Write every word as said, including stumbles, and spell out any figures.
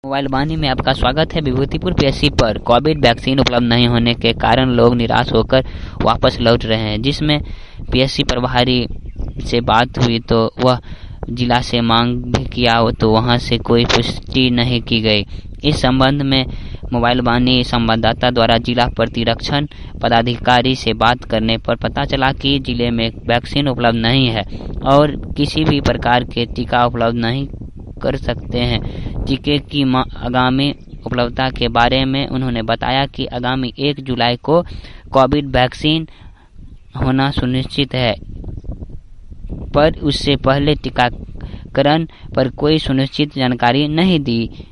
Mobile वाणी में आपका स्वागत है। विभूतिपुर पीएससी पर कोविड वैक्सीन उपलब्ध नहीं होने के कारण लोग निराश होकर वापस लौट रहे हैं। जिसमें पीएससी प्रभारी से बात हुई तो वह जिला से मांग भी किया तो वहां से कोई पुष्टि नहीं की गई। इस संबंध में मोबाइल वाणी संवाददाता द्वारा जिला प्रतिरक्षण पदाधिकारी से बात करने पर पता चला कि जिले में वैक्सीन उपलब्ध नहीं है और किसी भी प्रकार के टीका उपलब्ध नहीं कर सकते हैं। टीके की आगामी उपलब्धता के बारे में उन्होंने बताया कि आगामी एक जुलाई को कोविड वैक्सीन होना सुनिश्चित है, पर उससे पहले टीकाकरण पर कोई सुनिश्चित जानकारी नहीं दी